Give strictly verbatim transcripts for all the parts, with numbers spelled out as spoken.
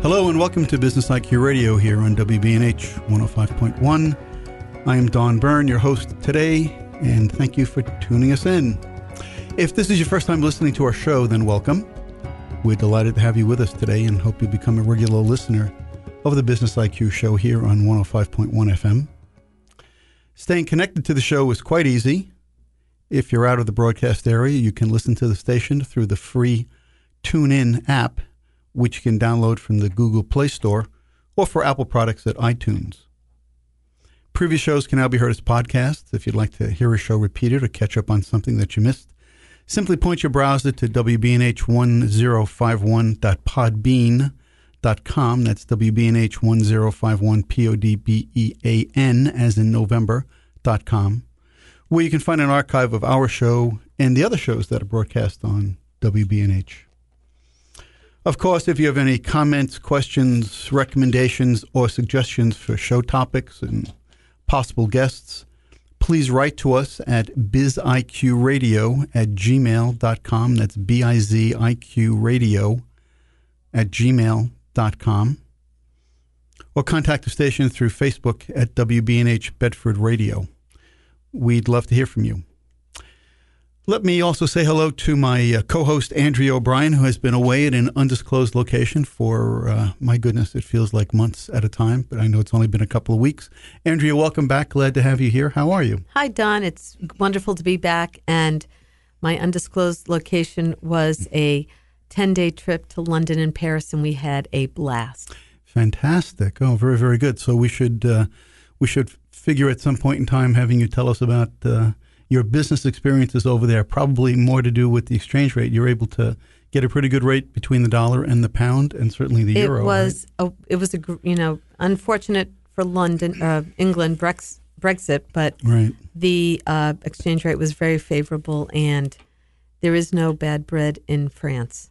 Hello and welcome to Business I Q Radio here on W B N H one oh five point one. I am Don Byrne, your host today, and thank you for tuning us in. If this is your first time listening to our show, then welcome. We're delighted to have you with us today and hope you become a regular listener of the Business I Q show here on one oh five point one F M. Staying connected to the show is quite easy. If you're out of the broadcast area, you can listen to the station through the free TuneIn app, which you can download from the Google Play Store or for Apple products at iTunes. Previous shows can now be heard as podcasts. If you'd like to hear a show repeated or catch up on something that you missed, simply point your browser to W B N H one oh five one dot podbean dot com. That's W B N H one oh five one, P O D B E A N, as in November, dot com, where you can find an archive of our show and the other shows that are broadcast on W B N H. Of course, if you have any comments, questions, recommendations, or suggestions for show topics and possible guests, please write to us at biziqradio at gmail dot com. That's B I Z I Q radio at gmail dot com. Or contact the station through Facebook at W B N H Bedford Radio. We'd love to hear from you. Let me also say hello to my uh, co-host, Andrea O'Brien, who has been away at an undisclosed location for, uh, my goodness, it feels like months at a time, but I know it's only been a couple of weeks. Andrea, welcome back. Glad to have you here. How are you? Hi, Don. It's wonderful to be back. And my undisclosed location was a ten-day trip to London and Paris, and we had a blast. Fantastic. Oh, very, very good. So we should uh, we should figure at some point in time having you tell us about uh, your business experiences over there, probably more to do with the exchange rate. You're able to get a pretty good rate between the dollar and the pound, and certainly the it euro. Was right? a, it was a you know unfortunate for London, uh, England, Brex, Brexit, but right. the uh, exchange rate was very favorable, and there is no bad bread in France.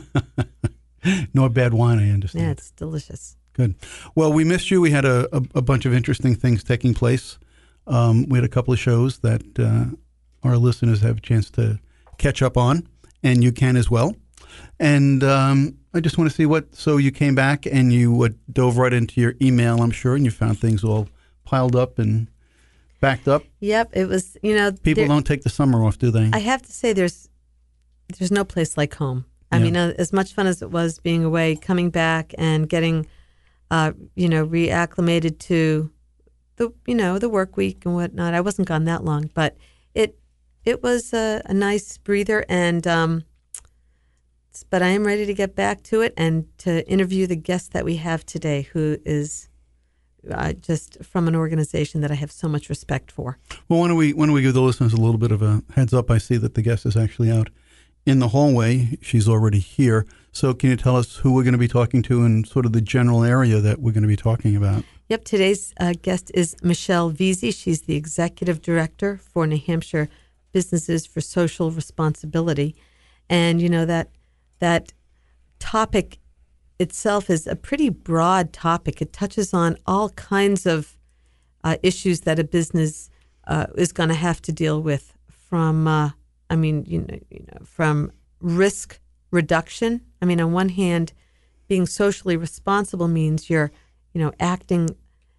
Nor bad wine, I understand. Yeah, it's delicious. Good. Well, we missed you. We had a, a, a bunch of interesting things taking place. Um, we had a couple of shows that uh, our listeners have a chance to catch up on, and you can as well. And um, I just want to see what, so you came back and you uh, dove right into your email, I'm sure, and you found things all piled up and backed up. Yep, it was, you know. People there, don't take the summer off, do they? I have to say there's there's no place like home. I Yeah. mean, uh, as much fun as it was being away, coming back and getting, uh, you know, reacclimated to the, you know, the work week and whatnot. I wasn't gone that long, but it it was a, a nice breather. And um, but I am ready to get back to it and to interview the guest that we have today, who is uh, just from an organization that I have so much respect for. Well, why don't we why don't we give the listeners a little bit of a heads up? I see that the guest is actually out in the hallway. She's already here. So can you tell us who we're going to be talking to and sort of the general area that we're going to be talking about? Yep, today's uh, guest is Michelle Veazey. She's the Executive Director for New Hampshire Businesses for Social Responsibility. And, you know, that that topic itself is a pretty broad topic. It touches on all kinds of uh, issues that a business uh, is going to have to deal with from, uh, I mean, you know, you know, from risk reduction. I mean, on one hand, being socially responsible means you're you know, acting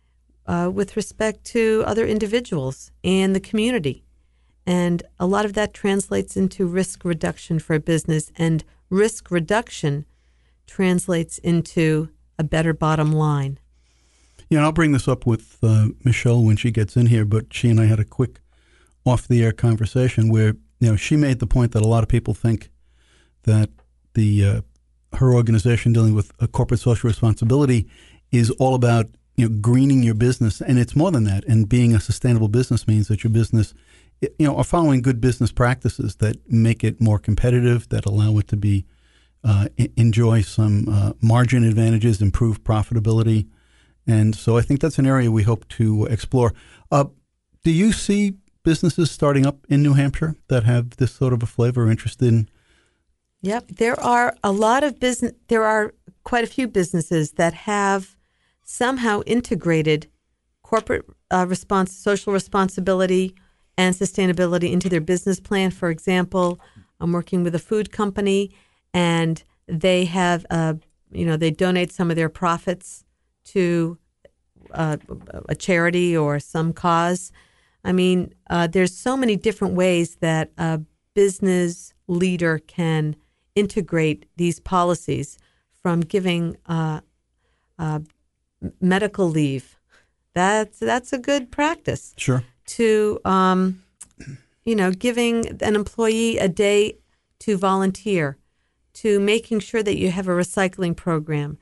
uh, with respect to other individuals and the community. And a lot of that translates into risk reduction for a business, and risk reduction translates into a better bottom line. Yeah, and I'll bring this up with uh, Michelle when she gets in here, but she and I had a quick off-the-air conversation where, you know, she made the point that a lot of people think that the uh, her organization dealing with a corporate social responsibility is all about, you know, greening your business, and it's more than that. And being a sustainable business means that your business, you know, are following good business practices that make it more competitive, that allow it to be uh, enjoy some uh, margin advantages, improve profitability, and so I think that's an area we hope to explore. Uh, do you see businesses starting up in New Hampshire that have this sort of a flavor, interested in? Yep, there are a lot of business. There are quite a few businesses that have somehow integrated corporate uh, response, social responsibility, and sustainability into their business plan. For example, I'm working with a food company, and they have a you know, they donate some of their profits to uh, a charity or some cause. I mean, uh, there's so many different ways that a business leader can integrate these policies, from giving uh, uh, medical leave. That's that's a good practice. Sure. To um, you know, giving an employee a day to volunteer, to making sure that you have a recycling program,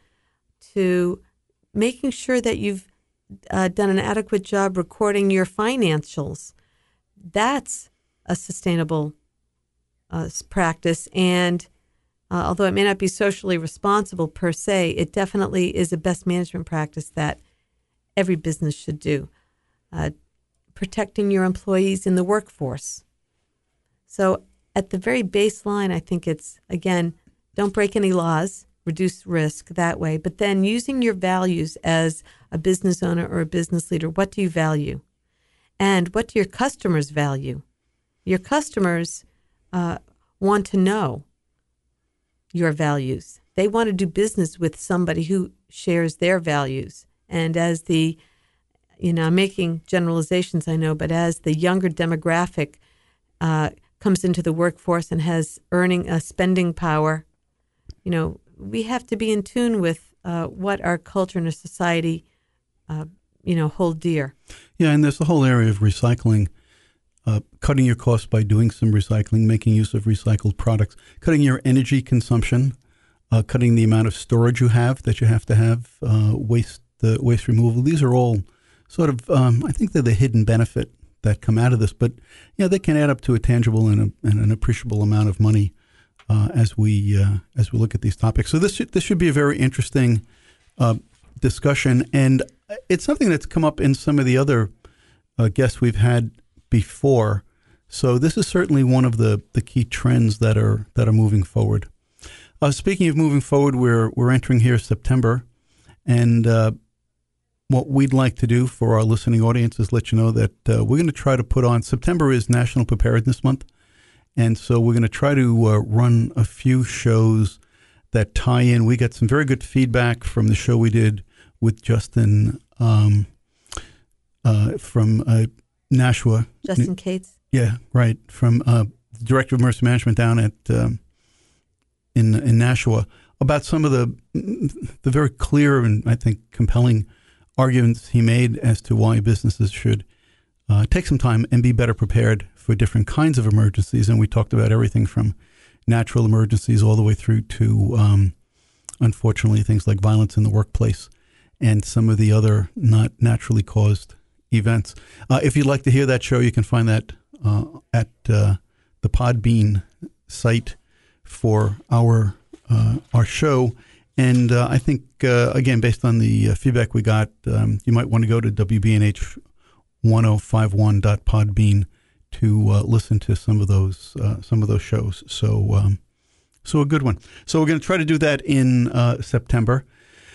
to making sure that you've uh, done an adequate job recording your financials. That's a sustainable uh, practice. And uh, although it may not be socially responsible per se, it definitely is a best management practice that every business should do. Uh, protecting your employees in the workforce. So at the very baseline, I think it's, again, don't break any laws, reduce risk that way, but then using your values as a business owner or a business leader. What do you value? And what do your customers value? Your customers uh, want to know your values. They want to do business with somebody who shares their values. And as the You know, I'm making generalizations, I know, but as the younger demographic uh, comes into the workforce and has earning uh, spending power, you know, we have to be in tune with uh, what our culture and our society, uh, you know, hold dear. Yeah, and there's the whole area of recycling, uh, cutting your costs by doing some recycling, making use of recycled products, cutting your energy consumption, uh, cutting the amount of storage you have that you have to have, uh, waste the waste removal. These are all sort of, um, I think they're the hidden benefit that come out of this, but yeah, they can add up to a tangible and, a, and an appreciable amount of money uh, as we uh, as we look at these topics. So this should, this should be a very interesting uh, discussion, and it's something that's come up in some of the other uh, guests we've had before. So this is certainly one of the, the key trends that are that are moving forward. Uh, speaking of moving forward, we're we're entering here September, and uh, what we'd like to do for our listening audience is let you know that uh, we're going to try to put on, September is National Preparedness Month, and so we're going to try to uh, run a few shows that tie in. We got some very good feedback from the show we did with Justin um, uh, from uh, Nashua. Justin Cates? Yeah, right, from uh, the Director of Emergency Management down at um, in in Nashua, about some of the the very clear and I think compelling arguments he made as to why businesses should uh, take some time and be better prepared for different kinds of emergencies. And we talked about everything from natural emergencies all the way through to, um, unfortunately, things like violence in the workplace and some of the other not naturally caused events. Uh, if you'd like to hear that show, you can find that uh, at uh, the Podbean site for our uh, our show. And uh, I think, uh, again, based on the uh, feedback we got, um, you might want to go to W B N H ten fifty-one dot podbean to uh, listen to some of those uh, some of those shows. So, um, so a good one. So we're going to try to do that in uh, September,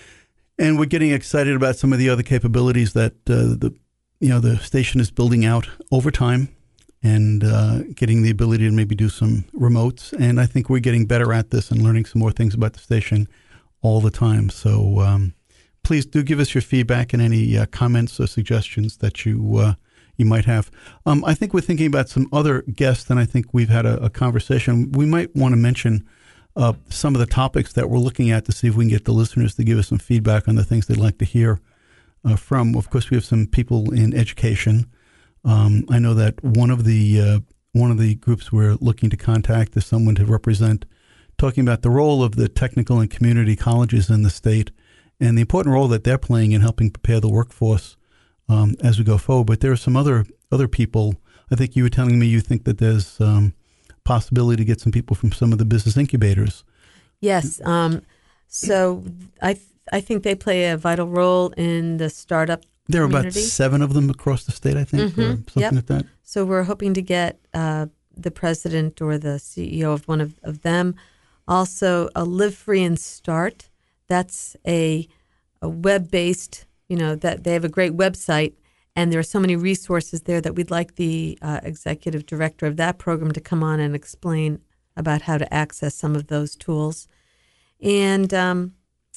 and we're getting excited about some of the other capabilities that uh, the you know the station is building out over time, and uh, getting the ability to maybe do some remotes. And I think we're getting better at this and learning some more things about the station all the time. So um, please do give us your feedback and any uh, comments or suggestions that you uh, you might have. Um, I think we're thinking about some other guests, and I think we've had a, a conversation. We might want to mention uh, some of the topics that we're looking at to see if we can get the listeners to give us some feedback on the things they'd like to hear uh, from. Of course, we have some people in education. Um, I know that one of the uh, one of the groups we're looking to contact is someone to represent, talking about the role of the technical and community colleges in the state and the important role that they're playing in helping prepare the workforce um, as we go forward. But there are some other other people. I think you were telling me you think that there's um, possibility to get some people from some of the business incubators. Yes. Um, so I th- I think they play a vital role in the startup There are community. About seven of them across the state, I think, mm-hmm. or something yep. like that. So we're hoping to get uh, the president or the C E O of one of, of them. Also, a Live Free and Start. That's a, a web-based, you know, that they have a great website, and there are so many resources there that we'd like the uh, executive director of that program to come on and explain about how to access some of those tools. And um,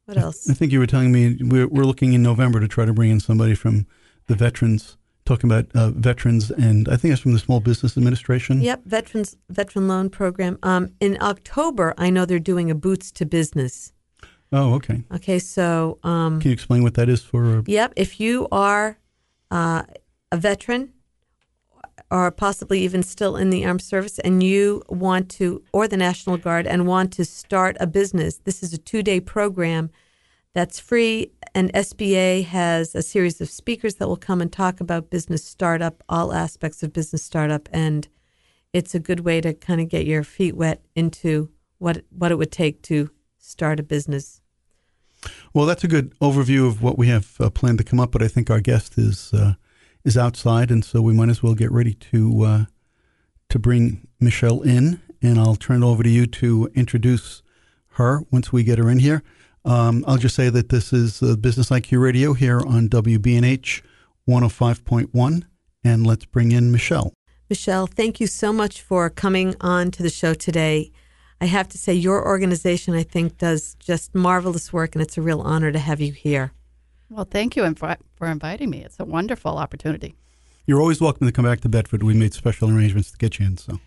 What else? I think you were telling me we're, we're looking in November to try to bring in somebody from the veterans, talking about uh, veterans, and I think it's from the Small Business Administration. Yep, veterans veteran loan program. Um, in October, I know they're doing a Boots to Business. Oh, okay. Okay, so um, can you explain what that is for? Uh, yep, if you are uh, a veteran, or possibly even still in the armed service, and you want to, or the National Guard, and want to start a business, this is a two-day program that's free, and S B A has a series of speakers that will come and talk about business startup, all aspects of business startup, and it's a good way to kind of get your feet wet into what what it would take to start a business. Well, that's a good overview of what we have uh, planned to come up, but I think our guest is uh, is outside, and so we might as well get ready to uh, to bring Michelle in, and I'll turn it over to you to introduce her once we get her in here. Um, I'll just say that this is uh, Business I Q Radio here on W B N H one oh five point one, and let's bring in Michelle. Michelle, thank you so much for coming on to the show today. I have to say your organization, I think, does just marvelous work, and it's a real honor to have you here. Well, thank you for inviting me. It's a wonderful opportunity. You're always welcome to come back to Bedford. We made special arrangements to get you in. So,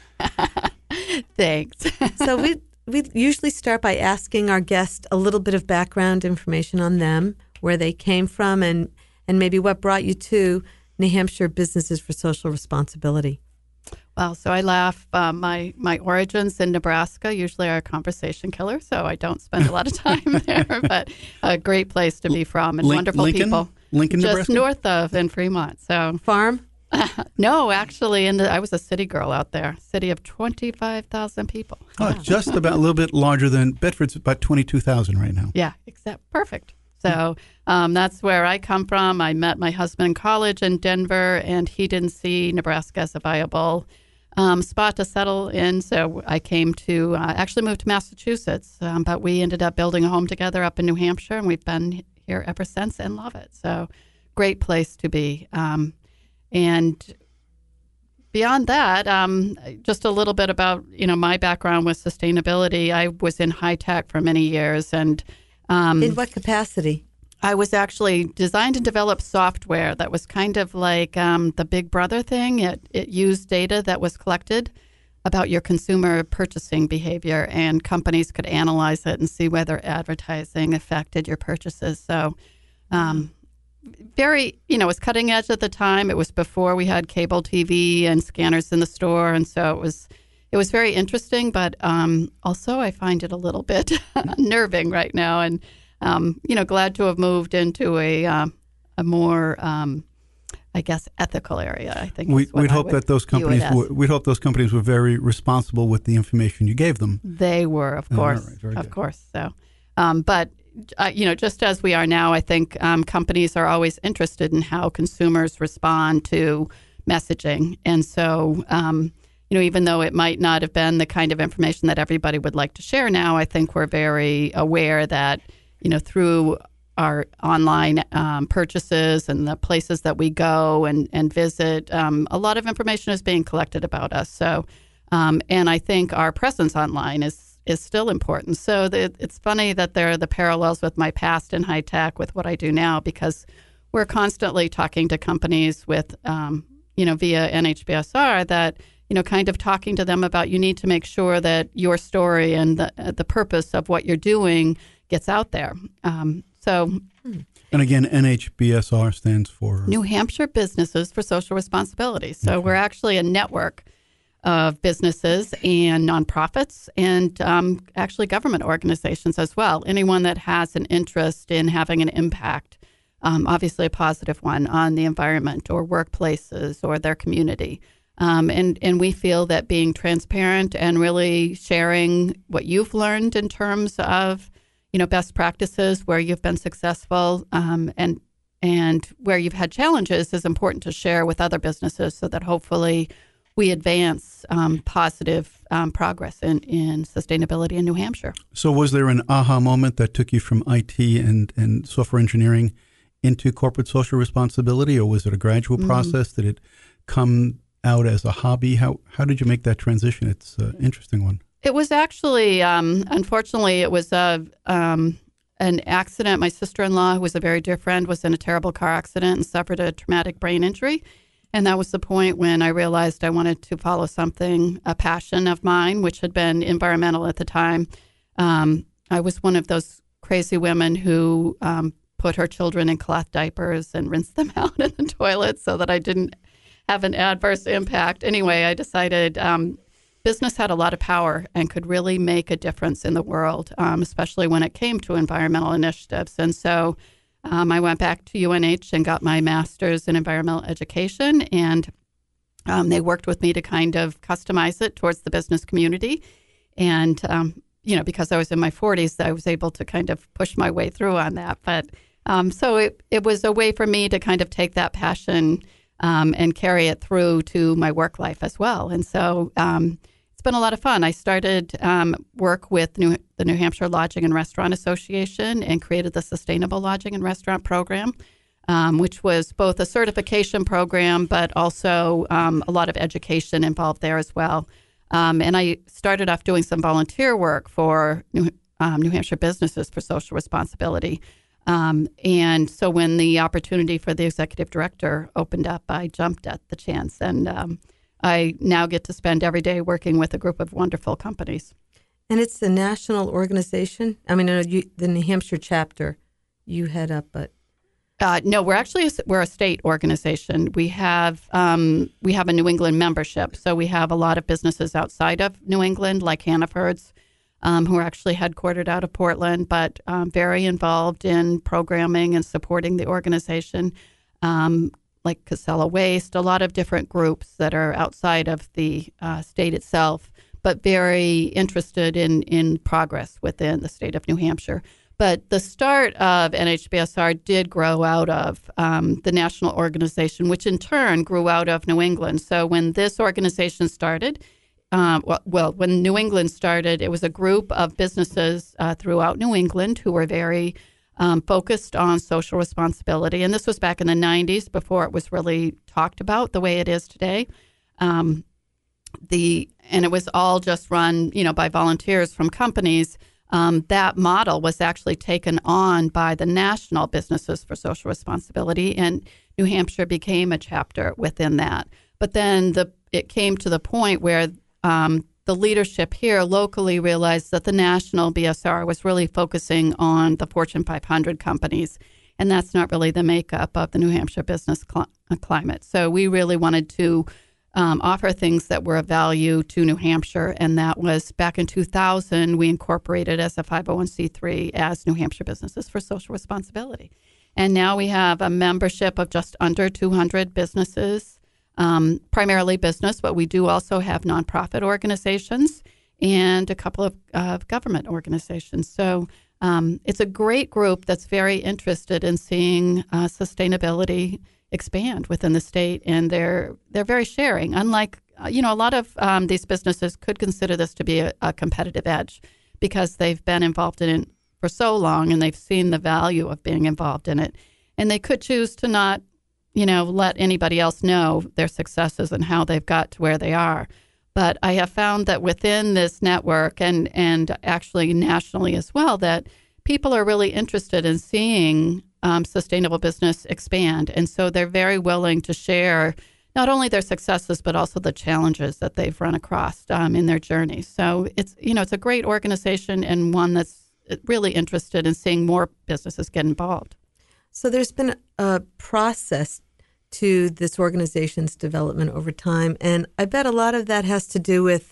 thanks. So we we usually start by asking our guest a little bit of background information on them, where they came from, and and maybe what brought you to New Hampshire Businesses for Social Responsibility. Well, so I laugh. Uh, my my origins in Nebraska usually are a conversation killer, so I don't spend a lot of time there. But a great place to be from, and Link, wonderful Lincoln? people. Lincoln, just Nebraska? north of in Fremont. So Farm? no, actually, in the, I was a city girl out there. City of twenty-five thousand people. Oh, Yeah. just about a little bit larger than Bedford's, about twenty-two thousand right now. Yeah, except perfect. So um, that's where I come from. I met my husband in college in Denver, and he didn't see Nebraska as a viable um, spot to settle in. So I came to uh, actually moved to Massachusetts, um, but we ended up building a home together up in New Hampshire, and we've been here ever since and love it. So great place to be. Um, and beyond that, um, just a little bit about, you know, my background with sustainability. I was in high tech for many years, and Um, In what capacity? I was actually designed and developed software that was kind of like um, the Big Brother thing. It, it used data that was collected about your consumer purchasing behavior, and companies could analyze it and see whether advertising affected your purchases. So um, very, you know, it was cutting edge at the time. It was before we had cable T V and scanners in the store, and so it was It was very interesting, but um, also I find it a little bit unnerving right now. And, um, you know, glad to have moved into a uh, a more, um, I guess, ethical area, I think. We, is what we'd I hope would that those view it companies, as. were, we'd hope those companies were very responsible with the information you gave them. They were, of Oh, course, all right, very of good. course. So, um, but, uh, you know, just as we are now, I think um, companies are always interested in how consumers respond to messaging. And so, um you know, even though it might not have been the kind of information that everybody would like to share now, I think we're very aware that, you know, through our online um, purchases and the places that we go and, and visit, um, a lot of information is being collected about us. So, um, and I think our presence online is is still important. So the, it's funny that there are the parallels with my past in high tech with what I do now, because we're constantly talking to companies with, um, you know, via N H B S R that, you know, kind of talking to them about you need to make sure that your story and the uh, the purpose of what you're doing gets out there. Um, so, And again, N H B S R stands for New Hampshire Businesses for Social Responsibility. So Okay. we're actually a network of businesses and nonprofits and um, actually government organizations as well. Anyone that has an interest in having an impact, um, obviously a positive one, on the environment or workplaces or their community. Um, and, and we feel that being transparent and really sharing what you've learned in terms of, you know, best practices where you've been successful um, and and where you've had challenges is important to share with other businesses so that hopefully we advance um, positive um, progress in, in sustainability in New Hampshire. So was there an aha moment that took you from I T and, and software engineering into corporate social responsibility, or was it a gradual Mm-hmm. process? Did it come out as a hobby? How how did you make that transition? It's an interesting one. It was actually, um, unfortunately, it was a, um, an accident. My sister-in-law, who was a very dear friend, was in a terrible car accident and suffered a traumatic brain injury. And that was the point when I realized I wanted to follow something, a passion of mine, which had been environmental at the time. Um, I was one of those crazy women who um, put her children in cloth diapers and rinsed them out in the toilet so that I didn't have an adverse impact. Anyway, I decided um, business had a lot of power and could really make a difference in the world, um, especially when it came to environmental initiatives. And so um, I went back to U N H and got my master's in environmental education, and um, they worked with me to kind of customize it towards the business community. And, um, you know, because I was in my forties, I was able to kind of push my way through on that. But um, so it, it was a way for me to kind of take that passion Um, and carry it through to my work life as well. And so um, it's been a lot of fun. I started um, work with New, the New Hampshire Lodging and Restaurant Association and created the Sustainable Lodging and Restaurant Program, um, which was both a certification program, but also um, a lot of education involved there as well. Um, and I started off doing some volunteer work for New, um, New Hampshire Businesses for Social Responsibility. Um, and so when the opportunity for the executive director opened up, I jumped at the chance. And um, I now get to spend every day working with a group of wonderful companies. And it's a national organization? I mean, you, the New Hampshire chapter you head up, but... Uh, no, we're actually a, we're a state organization. We have um, we have a New England membership. So we have a lot of businesses outside of New England, like Hannaford's, Um, who are actually headquartered out of Portland, but um, very involved in programming and supporting the organization, um, like Casella Waste, a lot of different groups that are outside of the uh, state itself, but very interested in, in progress within the state of New Hampshire. But the start of N H B S R did grow out of um, the national organization, which in turn grew out of New England. So when this organization started, Um, well, well, when New England started, it was a group of businesses uh, throughout New England who were very um, focused on social responsibility. And this was back in the nineties, before it was really talked about the way it is today. Um, the and it was all just run, you know, by volunteers from companies. Um, that model was actually taken on by the National Businesses for Social Responsibility, and New Hampshire became a chapter within that. But then the it came to the point where Um, the leadership here locally realized that the national B S R was really focusing on the Fortune five hundred companies, and that's not really the makeup of the New Hampshire business cl- climate. So we really wanted to um, offer things that were of value to New Hampshire, and that was back in two thousand, we incorporated as a five oh one c three as New Hampshire Businesses for Social Responsibility. And now we have a membership of just under two hundred businesses, Um, primarily business, but we do also have nonprofit organizations and a couple of uh, government organizations. So um, it's a great group that's very interested in seeing uh, sustainability expand within the state, and they're they're very sharing. Unlike uh, you know, a lot of um, these businesses could consider this to be a, a competitive edge because they've been involved in it for so long and they've seen the value of being involved in it, and they could choose to not, you know, let anybody else know their successes and how they've got to where they are. But I have found that within this network and, and actually nationally as well, that people are really interested in seeing um, sustainable business expand. And so they're very willing to share not only their successes, but also the challenges that they've run across um, in their journey. So it's, you know, it's a great organization and one that's really interested in seeing more businesses get involved. So there's been a process to this organization's development over time, and I bet a lot of that has to do with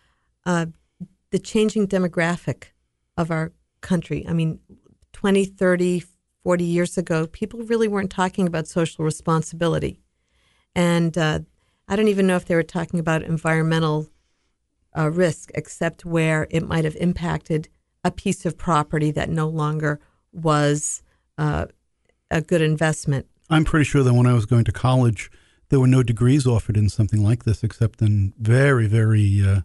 uh, the changing demographic of our country. I mean, twenty, thirty, forty years ago, people really weren't talking about social responsibility. And uh, I don't even know if they were talking about environmental uh, risk, except where it might have impacted a piece of property that no longer was uh, a good investment. I'm pretty sure that when I was going to college, there were no degrees offered in something like this, except in very, very, uh,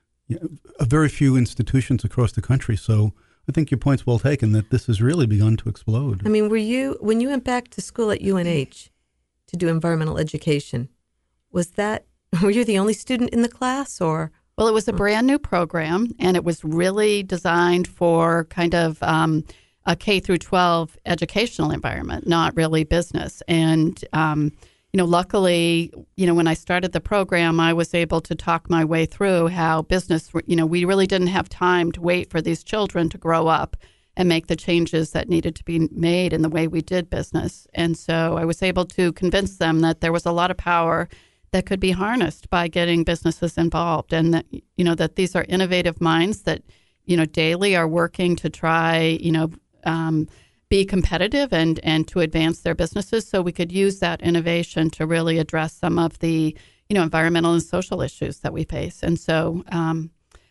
a very few institutions across the country. So I think your point's well taken that this has really begun to explode. I mean, were you, when you went back to school at U N H to do environmental education, was that, were you the only student in the class, or? Well, it was a brand new program, and it was really designed for kind of um, a K through twelve educational environment, not really business. And, um, you know, luckily, you know, when I started the program, I was able to talk my way through how business, you know, we really didn't have time to wait for these children to grow up and make the changes that needed to be made in the way we did business. And so I was able to convince them that there was a lot of power that could be harnessed by getting businesses involved, and that, you know, that these are innovative minds that, you know, daily are working to try, you know, um, be competitive and, and to advance their businesses. So we could use that innovation to really address some of the, you know, environmental and social issues that we face. And so, um,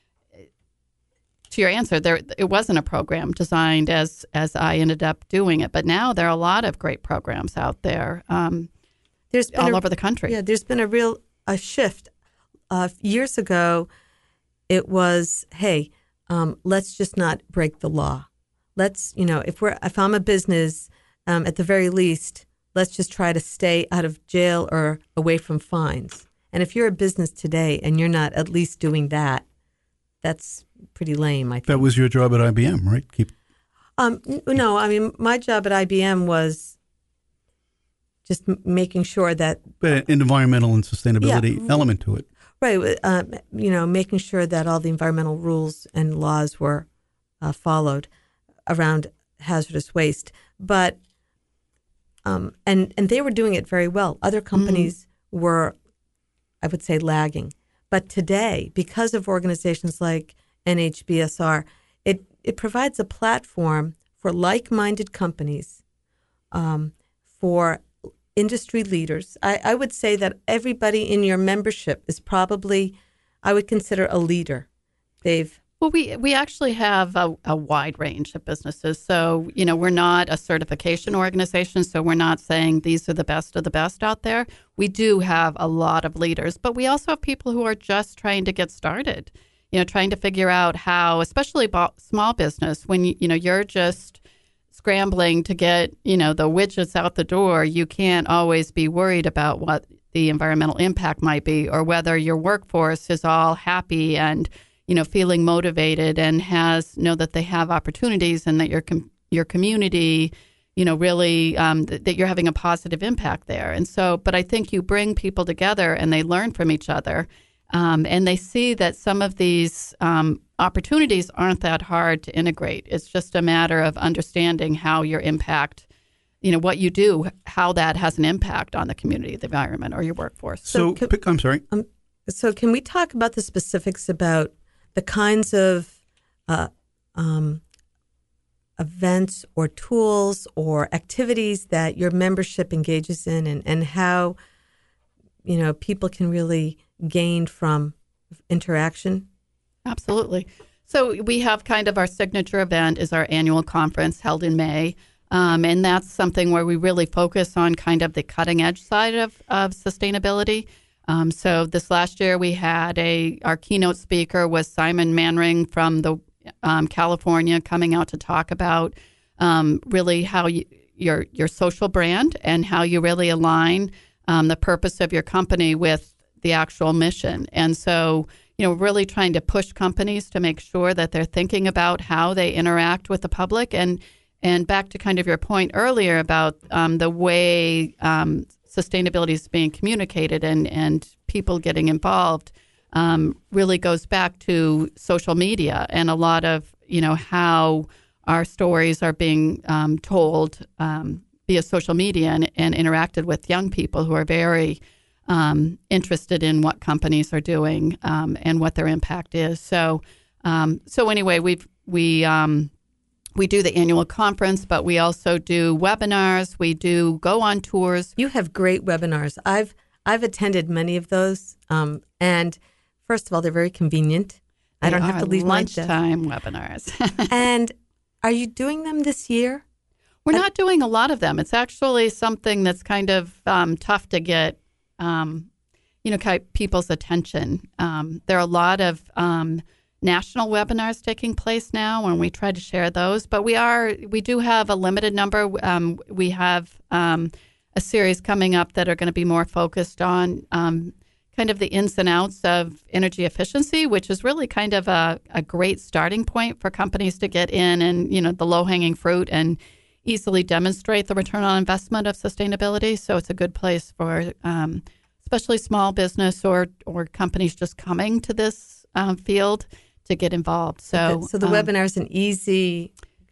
to your answer, there it wasn't a program designed as as I ended up doing it, but now there are a lot of great programs out there, um, there's been all a, over the country. Yeah, there's been a real a shift. Uh, years ago, it was, hey, um, let's just not break the law. Let's, you know, if we're if I'm a business, um, at the very least, let's just try to stay out of jail or away from fines. And if you're a business today and you're not at least doing that, that's pretty lame, I think. That was your job at I B M, right? Keep. Um, no, I mean, my job at I B M was just m- making sure that... An environmental and sustainability Yeah. element to it. Right, uh, you know, making sure that all the environmental rules and laws were uh, followed around hazardous waste. But, um, and, and they were doing it very well. Other companies mm-hmm. were, I would say, lagging. But today, because of organizations like N H B S R, it, it provides a platform for like-minded companies, um, for industry leaders. I, I would say that everybody in your membership is probably, I would consider a leader. They've Well, we we actually have a, a wide range of businesses. So, you know, we're not a certification organization, so we're not saying these are the best of the best out there. We do have a lot of leaders, but we also have people who are just trying to get started, you know, trying to figure out how, especially small business, when, you, you know, you're just scrambling to get, you know, the widgets out the door, you can't always be worried about what the environmental impact might be or whether your workforce is all happy and, you know, feeling motivated and has know that they have opportunities and that your com- your community, you know, really um, th- that you're having a positive impact there. And so, but I think you bring people together and they learn from each other, um, and they see that some of these um, opportunities aren't that hard to integrate. It's just a matter of understanding how your impact, you know, what you do, how that has an impact on the community, the environment, or your workforce. So, So can- pick, I'm sorry. Um, so can we talk about the specifics about the kinds of uh, um, events or tools or activities that your membership engages in, and, and how, you know, people can really gain from interaction? Absolutely. So we have kind of our signature event is our annual conference held in May. Um, and that's something where we really focus on kind of the cutting edge side of, of sustainability. Um, so this last year we had a, our keynote speaker was Simon Manring from the um, California, coming out to talk about um, really how you, your your social brand and how you really align um, the purpose of your company with the actual mission. And so, you know, really trying to push companies to make sure that they're thinking about how they interact with the public. And and back to kind of your point earlier about um, the way um, sustainability is being communicated and, and people getting involved um, really goes back to social media and a lot of, you know, how our stories are being um, told um, via social media and, and interacted with young people who are very um, interested in what companies are doing um, and what their impact is. So, um, so anyway, we've, we, um, we do the annual conference, but we also do webinars. We do go on tours. You have great webinars. I've I've attended many of those, um, and first of all, they're very convenient. I don't They have are to leave my desk. lunchtime webinars. And are you doing them this year? We're not doing a lot of them. It's actually something that's kind of um, tough to get, um, you know, kind of people's attention. Um, there are a lot of um, national webinars taking place now, and we try to share those. But we are, we do have a limited number. Um, we have um, a series coming up that are going to be more focused on um, kind of the ins and outs of energy efficiency, which is really kind of a, a great starting point for companies to get in and, you know, the low-hanging fruit and easily demonstrate the return on investment of sustainability. So it's a good place for um, especially small business or, or companies just coming to this um, field to get involved. So, okay, so the um, webinar is an easy...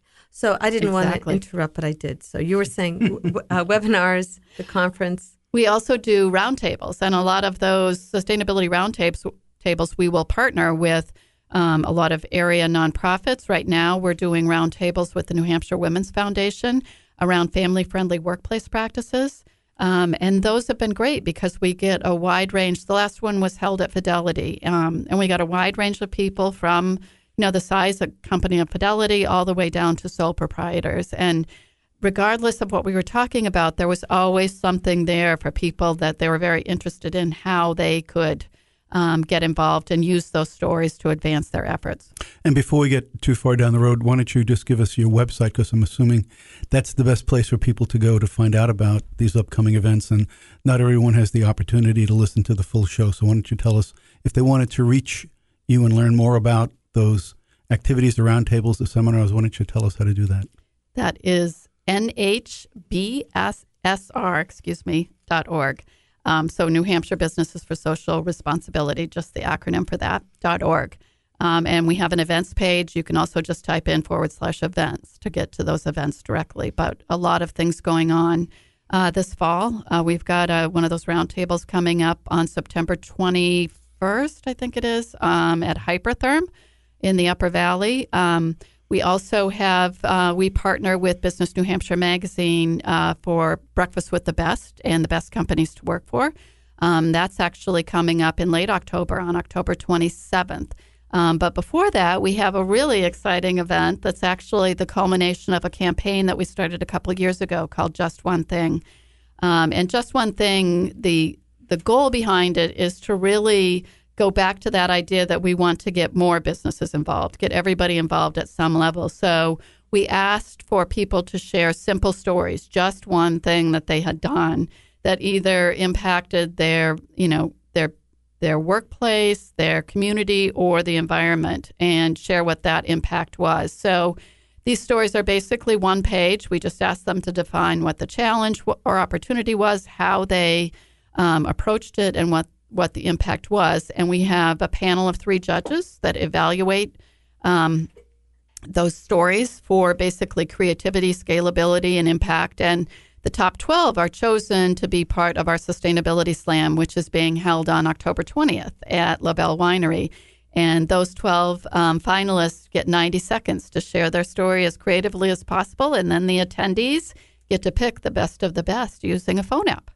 So I didn't exactly. want to interrupt, but I did. So you were saying uh, webinars, the conference. We also do roundtables, and a lot of those sustainability roundtables tables we will partner with um, a lot of area nonprofits. Right now, we're doing roundtables with the New Hampshire Women's Foundation around family-friendly workplace practices, um, and those have been great because we get a wide range. The last one was held at Fidelity, um, and we got a wide range of people from, you know, the size of company of Fidelity all the way down to sole proprietors. And regardless of what we were talking about, there was always something there for people that they were very interested in how they could um, get involved and use those stories to advance their efforts. And before we get too far down the road, why don't you just give us your website, because I'm assuming that's the best place for people to go to find out about these upcoming events, and not everyone has the opportunity to listen to the full show. So why don't you tell us, if they wanted to reach you and learn more about those activities, the roundtables, the seminars, why don't you tell us how to do that? That is N H B S S R, excuse me, dot org. Um, so New Hampshire Businesses for Social Responsibility, just the acronym for that, dot org. Um, and we have an events page. You can also just type in forward slash events to get to those events directly. But a lot of things going on uh, this fall. Uh, we've got uh, one of those roundtables coming up on September twenty-first, I think it is, um, at Hypertherm in the Upper Valley. Um, we also have, uh, we partner with Business New Hampshire Magazine uh, for Breakfast with the Best and the best companies to work for. Um, that's actually coming up in late October, on October twenty-seventh. Um, but before that, we have a really exciting event that's actually the culmination of a campaign that we started a couple of years ago called Just One Thing. Um, and Just One Thing, the the goal behind it is to really go back to that idea that we want to get more businesses involved, get everybody involved at some level. So we asked for people to share simple stories, just one thing that they had done that either impacted their, you know, their their workplace, their community, or the environment, and share what that impact was. So these stories are basically one page. We just asked them to define what the challenge or opportunity was, how they um, approached it, and what what the impact was. And we have a panel of three judges that evaluate um, those stories for basically creativity, scalability, and impact. And the top twelve are chosen to be part of our Sustainability Slam, which is being held on October twentieth at La Belle Winery. And those twelve um, finalists get ninety seconds to share their story as creatively as possible. And then the attendees get to pick the best of the best using a phone app.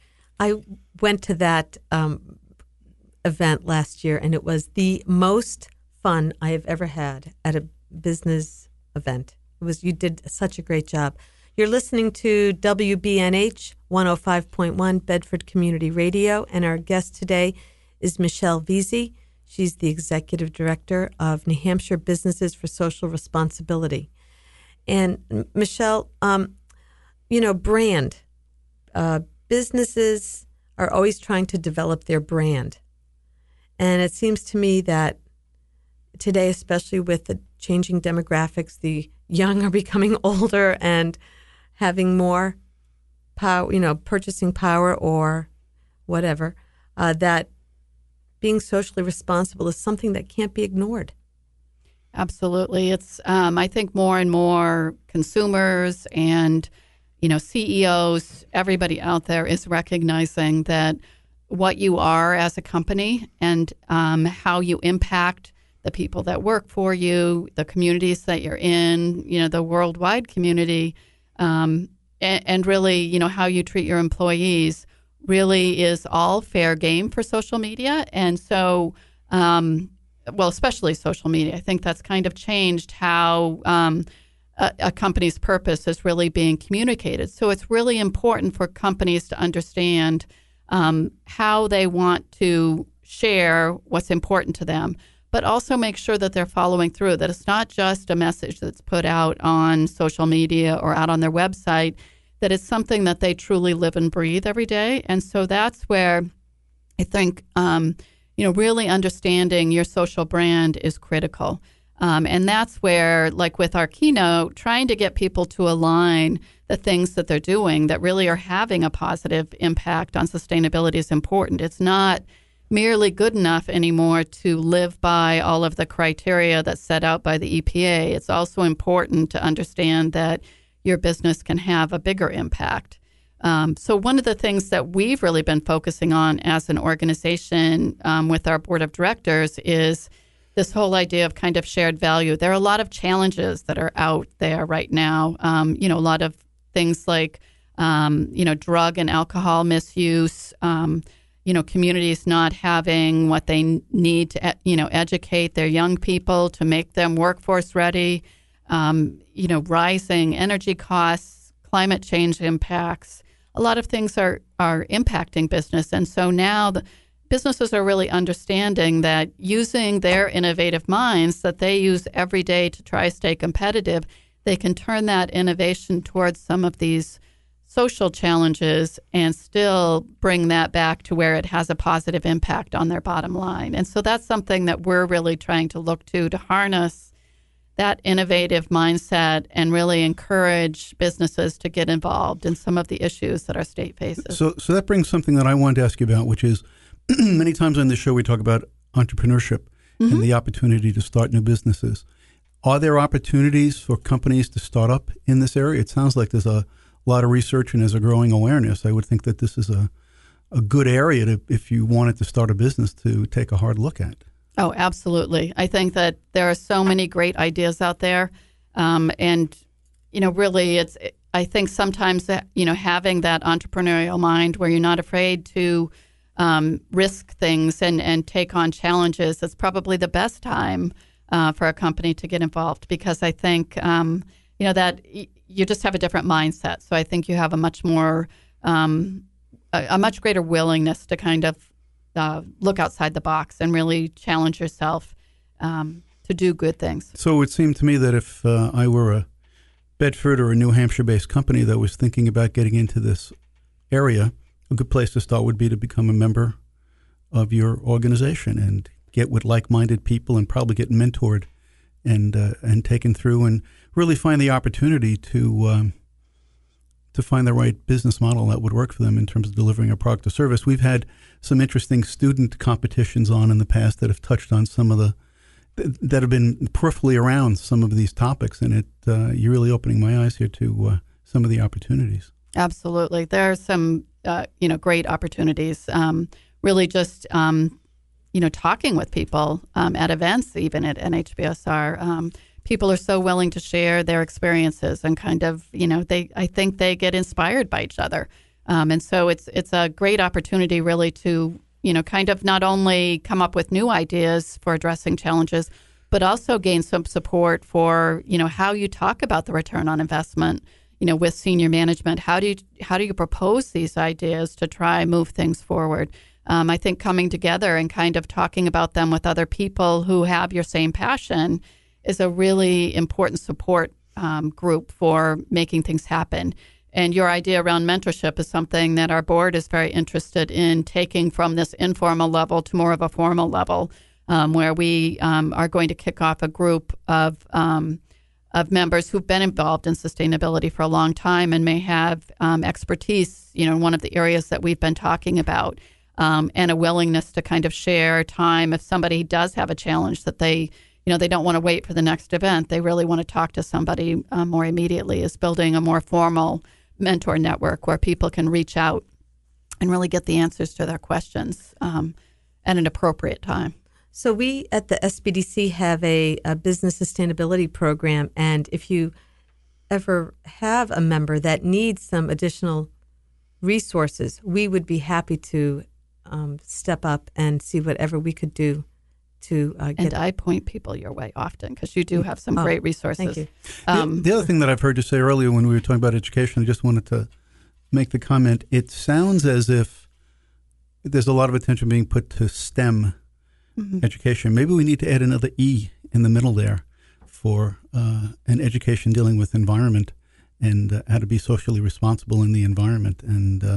I went to that um, event last year, and it was the most fun I have ever had at a business event. It was, you did such a great job. You're listening to W B N H one oh five point one Bedford Community Radio, and our guest today is Michelle Veazey. She's the Executive Director of New Hampshire Businesses for Social Responsibility. And Michelle, um, you know, brand, uh, businesses are always trying to develop their brand. And it seems to me that today, especially with the changing demographics, the young are becoming older and having more power, you know, purchasing power or whatever, uh, that being socially responsible is something that can't be ignored. Absolutely. It's, um, I think more and more consumers and, you know, C E Os, everybody out there is recognizing that what you are as a company and um, how you impact the people that work for you, the communities that you're in, you know, the worldwide community, um, and, and really, you know, how you treat your employees really is all fair game for social media. And so, um, well, especially social media, I think that's kind of changed how um, a, a company's purpose is really being communicated. So it's really important for companies to understand um, how they want to share what's important to them, but also make sure that they're following through, that it's not just a message that's put out on social media or out on their website, that it's something that they truly live and breathe every day. And so that's where I think, um, you know, really understanding your social brand is critical. Um, and that's where, like with our keynote, trying to get people to align the things that they're doing that really are having a positive impact on sustainability is important. It's not merely good enough anymore to live by all of the criteria that's set out by the E P A. It's also important to understand that your business can have a bigger impact. Um, so one of the things that we've really been focusing on as an organization um, with our board of directors is this whole idea of kind of shared value. There are a lot of challenges that are out there right now. Um, you know, a lot of things like, um, you know, drug and alcohol misuse, um, you know, communities not having what they need to, you know, educate their young people to make them workforce ready, um, you know, rising energy costs, climate change impacts. A lot of things are, are impacting business. And so now the businesses are really understanding that using their innovative minds that they use every day to try to stay competitive, they can turn that innovation towards some of these social challenges and still bring that back to where it has a positive impact on their bottom line. And so that's something that we're really trying to look to, to harness that innovative mindset and really encourage businesses to get involved in some of the issues that our state faces. So, so that brings something that I wanted to ask you about, which is many times on this show we talk about entrepreneurship mm-hmm. and the opportunity to start new businesses. Are there opportunities for companies to start up in this area? It sounds like there's a lot of research and there's a growing awareness. I would think that this is a, a good area to, if you wanted to start a business, to take a hard look at. Oh, absolutely. I think that there are so many great ideas out there. Um, and, you know, really it's, I think sometimes, that, you know, having that entrepreneurial mind where you're not afraid to um, risk things and, and take on challenges, it's probably the best time uh, for a company to get involved, because I think, um, you know, that y- you just have a different mindset. So I think you have a much more, um, a, a much greater willingness to kind of uh, look outside the box and really challenge yourself um, to do good things. So it seemed to me that if uh, I were a Bedford or a New Hampshire-based company that was thinking about getting into this area, a good place to start would be to become a member of your organization and get with like-minded people and probably get mentored and uh, and taken through and really find the opportunity to um, to find the right business model that would work for them in terms of delivering a product or service. We've had some interesting student competitions on in the past that have touched on some of the that have been peripherally around some of these topics, and it uh, you're really opening my eyes here to uh, some of the opportunities. Absolutely, there are some uh, you know great opportunities. Um, really, just um, you know talking with people um, at events, even at N H B S R. Um, people are so willing to share their experiences and kind of you know they I think they get inspired by each other, um, and so it's it's a great opportunity really to. you know, kind of not only come up with new ideas for addressing challenges, but also gain some support for, you know, how you talk about the return on investment, you know, with senior management. How do you how do you propose these ideas to try move things forward? Um, I think coming together and kind of talking about them with other people who have your same passion is a really important support um, group for making things happen. And your idea around mentorship is something that our board is very interested in taking from this informal level to more of a formal level, um, where we um, are going to kick off a group of um, of members who've been involved in sustainability for a long time and may have um, expertise, you know, in one of the areas that we've been talking about, um, and a willingness to kind of share time if somebody does have a challenge that they, you know, they don't want to wait for the next event. They really want to talk to somebody uh, more immediately. Is building a more formal mentor network where people can reach out and really get the answers to their questions um, at an appropriate time. So we at the S B D C have a, a business sustainability program, and if you ever have a member that needs some additional resources, we would be happy to um, step up and see whatever we could do to uh, get. And I point people your way often because you do have some oh, great resources. Thank you. Um, the, the other thing that I've heard you say earlier when we were talking about education, I just wanted to make the comment, it sounds as if there's a lot of attention being put to STEM mm-hmm. education. Maybe we need to add another E in the middle there for uh, an education dealing with environment and uh, how to be socially responsible in the environment. And uh,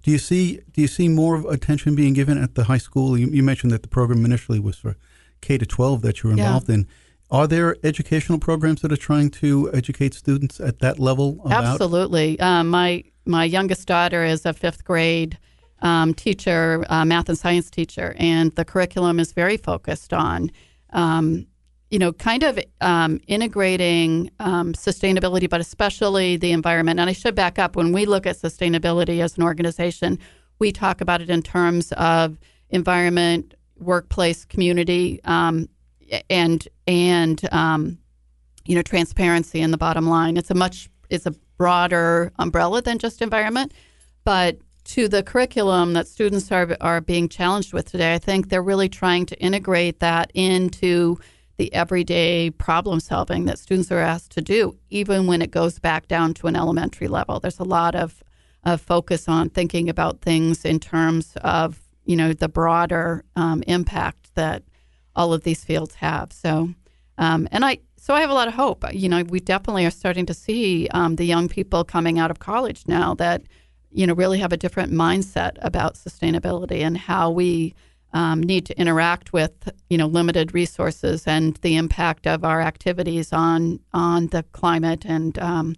Do you see do you see more of attention being given at the high school? You, you mentioned that the program initially was for K to twelve that you were involved yeah. in. Are there educational programs that are trying to educate students at that level about? Absolutely. Um, my my youngest daughter is a fifth grade um, teacher, uh, math and science teacher, and the curriculum is very focused on, um, you know, kind of um, integrating um, sustainability, but especially the environment. And I should back up. When we look at sustainability as an organization, we talk about it in terms of environment, workplace, community, um, and and um, you know, transparency in the bottom line. It's a much it's a broader umbrella than just environment, but to the curriculum that students are are being challenged with today, I think they're really trying to integrate that into the everyday problem solving that students are asked to do, even when it goes back down to an elementary level. There's a lot of, of focus on thinking about things in terms of, you know, the broader um, impact that all of these fields have. So, um, and I, so I have a lot of hope. You know, we definitely are starting to see um, the young people coming out of college now that, you know, really have a different mindset about sustainability and how we um, need to interact with, you know, limited resources and the impact of our activities on on the climate. And um,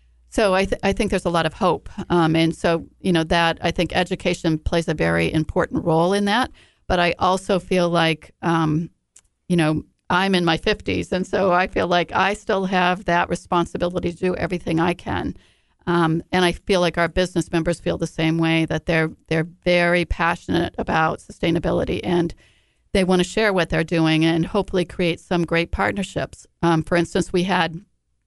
so I, th- I think there's a lot of hope. Um, and so, you know, that I think education plays a very important role in that. But I also feel like, um, you know, I'm in my fifties, and so I feel like I still have that responsibility to do everything I can. Um, and I feel like our business members feel the same way, that they're they're very passionate about sustainability, and they want to share what they're doing and hopefully create some great partnerships. Um, for instance, we had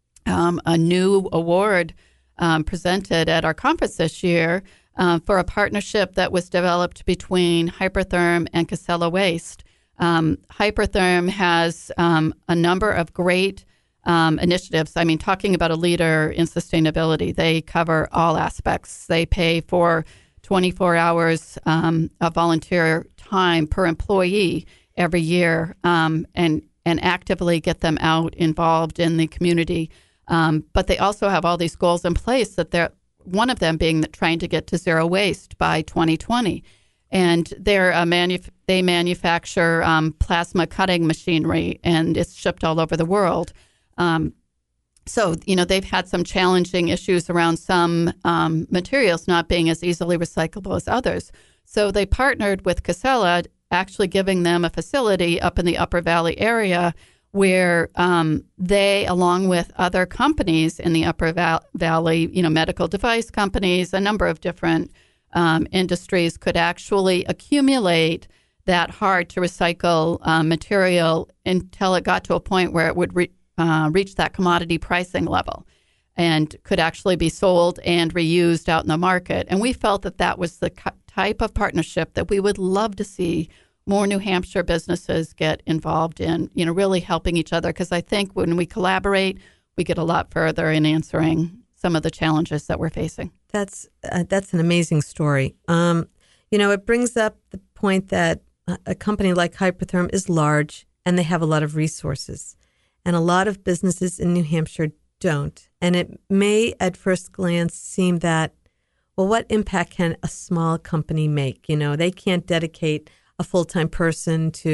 um, a new award um, presented at our conference this year uh, for a partnership that was developed between Hypertherm and Casella Waste. Um, Hypertherm has um, a number of great Um, initiatives. I mean, talking about a leader in sustainability, they cover all aspects. They pay for twenty-four hours um, of volunteer time per employee every year, um, and and actively get them out involved in the community. Um, but they also have all these goals in place, that they're one of them being that trying to get to zero waste by twenty twenty. And they're a manuf- they manufacture um, plasma cutting machinery, and it's shipped all over the world. Um, so, you know, they've had some challenging issues around some um, materials not being as easily recyclable as others. So they partnered with Casella, actually giving them a facility up in the Upper Valley area where um, they, along with other companies in the Upper Val- Valley, you know, medical device companies, a number of different um, industries, could actually accumulate that hard to recycle uh, material until it got to a point where it would re- Uh, reach that commodity pricing level and could actually be sold and reused out in the market. And we felt that that was the type of partnership that we would love to see more New Hampshire businesses get involved in, you know, really helping each other. Because I think when we collaborate, we get a lot further in answering some of the challenges that we're facing. That's uh, that's an amazing story. Um, you know, it brings up the point that a company like Hypertherm is large and they have a lot of resources. And a lot of businesses in New Hampshire don't. And it may at first glance seem that, well, what impact can a small company make? You know, they can't dedicate a full-time person to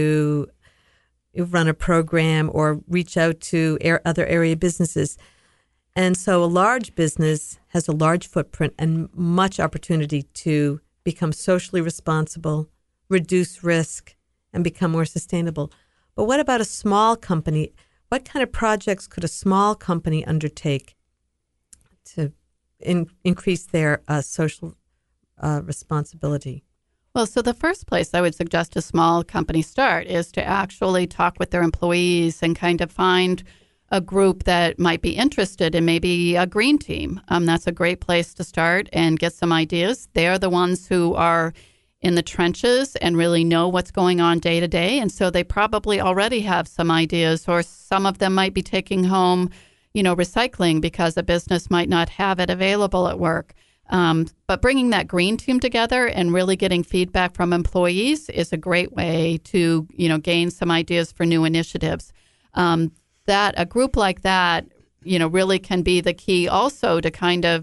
run a program or reach out to air, other area businesses. And so a large business has a large footprint and much opportunity to become socially responsible, reduce risk, and become more sustainable. But what about a small company? What kind of projects could a small company undertake to in, increase their uh, social uh, responsibility? Well, so the first place I would suggest a small company start is to actually talk with their employees and kind of find a group that might be interested in maybe a green team. Um, that's a great place to start and get some ideas. They're the ones who are in the trenches and really know what's going on day to day. And so they probably already have some ideas, or some of them might be taking home, you know, recycling because a business might not have it available at work. Um, but bringing that green team together and really getting feedback from employees is a great way to, you know, gain some ideas for new initiatives. Um, that a group like that, you know, really can be the key also to kind of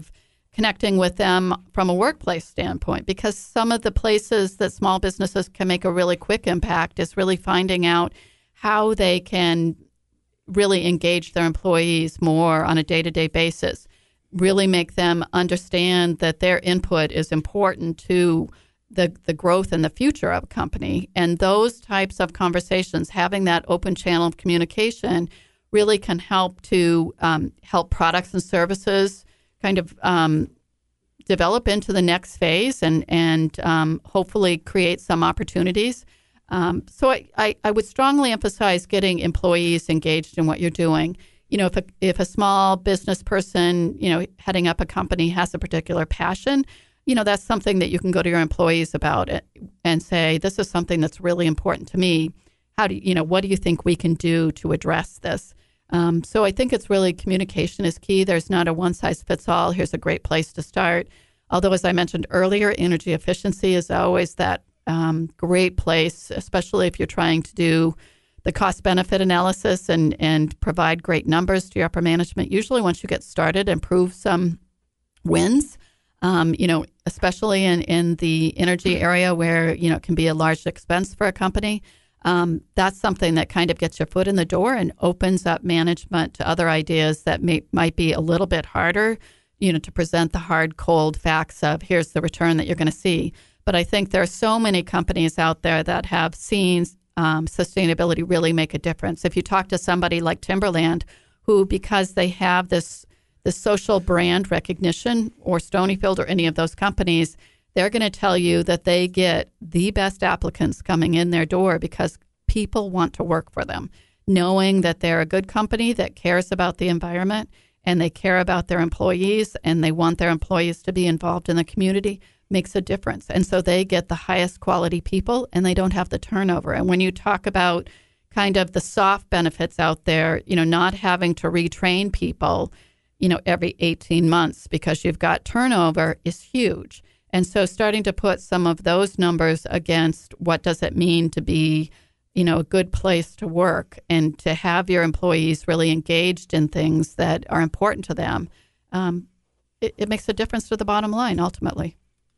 connecting with them from a workplace standpoint, because some of the places that small businesses can make a really quick impact is really finding out how they can really engage their employees more on a day-to-day basis, really make them understand that their input is important to the, the growth and the future of a company. And those types of conversations, having that open channel of communication, really can help to um, help products and services kind of um, develop into the next phase and, and um, hopefully create some opportunities. Um, so I, I, I would strongly emphasize getting employees engaged in what you're doing. You know, if a, if a small business person, you know, heading up a company has a particular passion, you know, that's something that you can go to your employees about it and say, this is something that's really important to me. How do you, you know, what do you think we can do to address this? Um, so I think it's really communication is key. There's not a one size fits all. Here's a great place to start. Although, as I mentioned earlier, energy efficiency is always that um, great place, especially if you're trying to do the cost benefit analysis and, and provide great numbers to your upper management. Usually once you get started and prove some wins, um, you know, especially in, in the energy area where, you know, it can be a large expense for a company. Um, that's something that kind of gets your foot in the door and opens up management to other ideas that may, might be a little bit harder, you know, to present the hard, cold facts of here's the return that you're going to see. But I think there are so many companies out there that have seen um, sustainability really make a difference. If you talk to somebody like Timberland, who, because they have this, this social brand recognition, or Stonyfield or any of those companies, they're going to tell you that they get the best applicants coming in their door because people want to work for them, knowing that they're a good company that cares about the environment and they care about their employees and they want their employees to be involved in the community makes a difference. And so they get the highest quality people and they don't have the turnover. And when you talk about kind of the soft benefits out there, you know, not having to retrain people, you know, every eighteen months because you've got turnover is huge. And so starting to put some of those numbers against what does it mean to be, you know, a good place to work and to have your employees really engaged in things that are important to them, um, it, it makes a difference to the bottom line ultimately.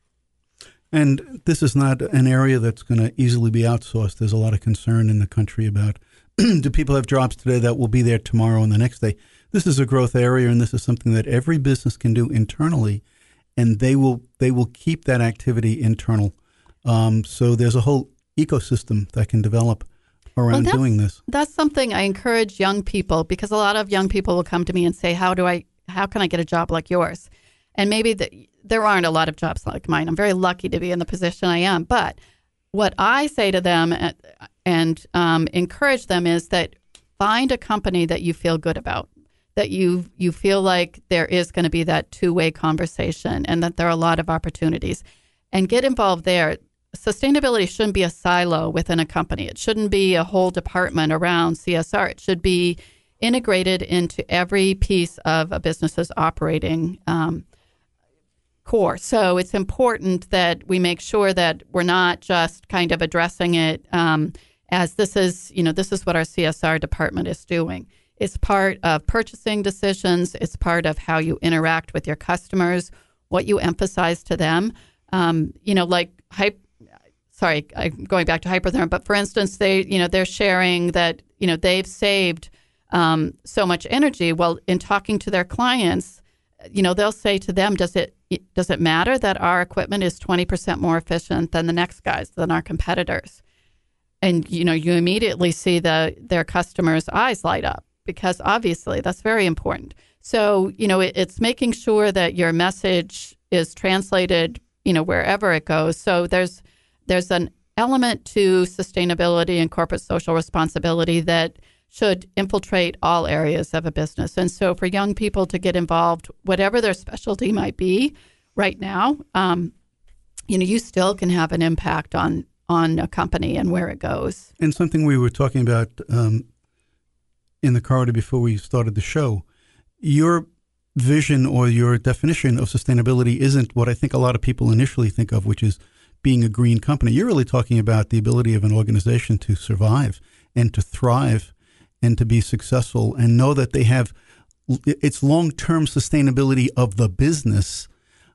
And this is not an area that's going to easily be outsourced. There's a lot of concern in the country about do people have jobs today that will be there tomorrow and the next day. This is a growth area, and this is something that every business can do internally. And they will they will keep that activity internal. Um, so there's a whole ecosystem that can develop around well, doing this. That's something I encourage young people, because a lot of young people will come to me and say, "How do I? How can I get a job like yours?" And maybe the, there aren't a lot of jobs like mine. I'm very lucky to be in the position I am. But what I say to them and, and um, encourage them is that find a company that you feel good about, that you you feel like there is going to be that two-way conversation and that there are a lot of opportunities, and get involved there. Sustainability shouldn't be a silo within a company. It shouldn't be a whole department around C S R. It should be integrated into every piece of a business's operating um, core. So it's important that we make sure that we're not just kind of addressing it um, as this is, you know, this is what our C S R department is doing. It's part of purchasing decisions. It's part of how you interact with your customers, what you emphasize to them. Um, you know, like, hy- sorry, I'm going back to Hypertherm, but for instance, they, you know, they're sharing that, you know, they've saved um, so much energy. Well, in talking to their clients, you know, they'll say to them, does it does it matter that our equipment is twenty percent more efficient than the next guys, than our competitors? And, you know, you immediately see the their customers' eyes light up, because obviously that's very important. So, you know, it, it's making sure that your message is translated, you know, wherever it goes. So there's there's an element to sustainability and corporate social responsibility that should infiltrate all areas of a business. And so for young people to get involved, whatever their specialty might be right now, um, you know, you still can have an impact on on a company and where it goes. And something we were talking about um, in the corridor before we started the show, your vision or your definition of sustainability isn't what I think a lot of people initially think of, which is being a green company. You're really talking about the ability of an organization to survive and to thrive and to be successful and know that they have, it's long-term sustainability of the business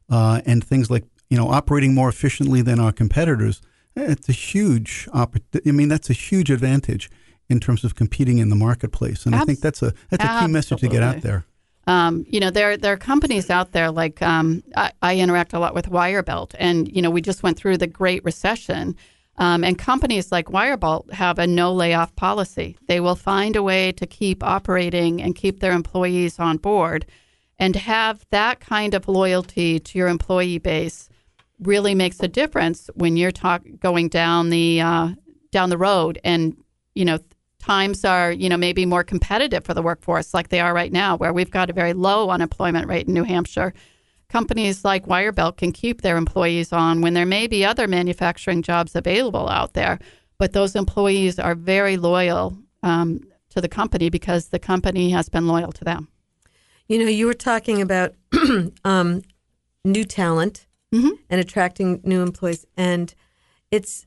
uh, and things like, you know, operating more efficiently than our competitors, it's a huge opportunity. I mean, that's a huge advantage in terms of competing in the marketplace. And Abs- I think that's a that's a key absolutely. message to get out there. Um, you know, there there are companies out there like um, I, I interact a lot with Wirebelt, and you know, we just went through the Great Recession, um, and companies like Wirebelt have a no layoff policy. They will find a way to keep operating and keep their employees on board, and to have that kind of loyalty to your employee base really makes a difference when you're talk going down the uh, down the road, and you know. Times are, you know, maybe more competitive for the workforce like they are right now, where we've got a very low unemployment rate in New Hampshire. Companies like Wirebelt can keep their employees on when there may be other manufacturing jobs available out there, but those employees are very loyal um, to the company because the company has been loyal to them. You know, you were talking about um, new talent mm-hmm. and attracting new employees, and it's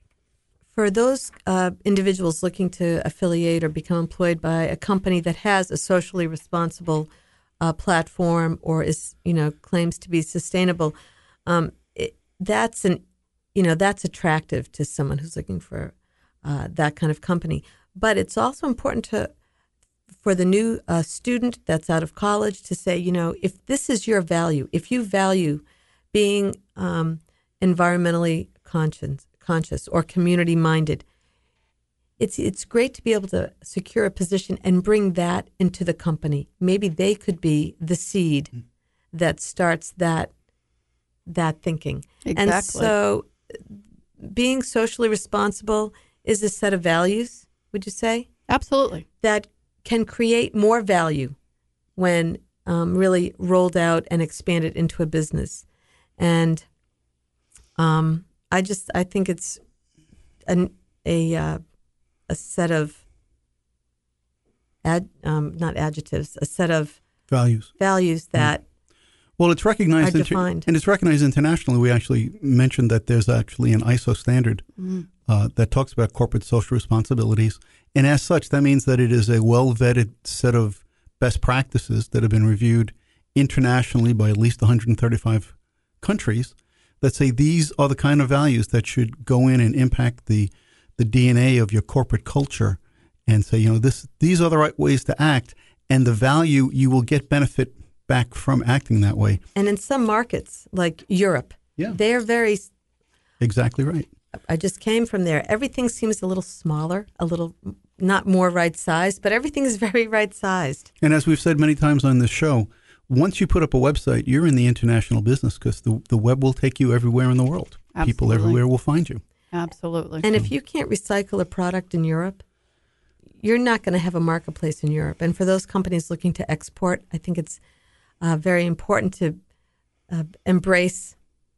for those uh, individuals looking to affiliate or become employed by a company that has a socially responsible uh, platform or is, you know, claims to be sustainable, um, it, that's an, you know, that's attractive to someone who's looking for uh, that kind of company. But it's also important to for the new uh, student that's out of college to say, you know, if this is your value, if you value being um, environmentally conscious. conscious or community-minded, it's it's great to be able to secure a position and bring that into the company. Maybe they could be the seed that starts that that thinking. Exactly. And so being socially responsible is a set of values, would you say? Absolutely. That can create more value when um, really rolled out and expanded into a business. And um I just I think it's an, a uh, a set of ad, um, not adjectives, a set of values values that well, it's recognized are inter- defined. and it's recognized internationally. We actually mentioned that there's actually an I S O standard mm. uh, that talks about corporate social responsibilities, and as such, that means that it is a well vetted set of best practices that have been reviewed internationally by at least one hundred thirty-five countries. That say these are the kind of values that should go in and impact the the D N A of your corporate culture, and say, you know, this these are the right ways to act, and the value you will get benefit back from acting that way. And in some markets, like Europe, yeah. they are very exactly right. I just came from there. Everything seems a little smaller, a little not more right sized, but everything is very right sized. And as we've said many times on this show, once you put up a website, you're in the international business because the, the web will take you everywhere in the world. Absolutely. People everywhere will find you. Absolutely. And if you can't recycle a product in Europe, you're not going to have a marketplace in Europe. And for those companies looking to export, I think it's uh, very important to uh, embrace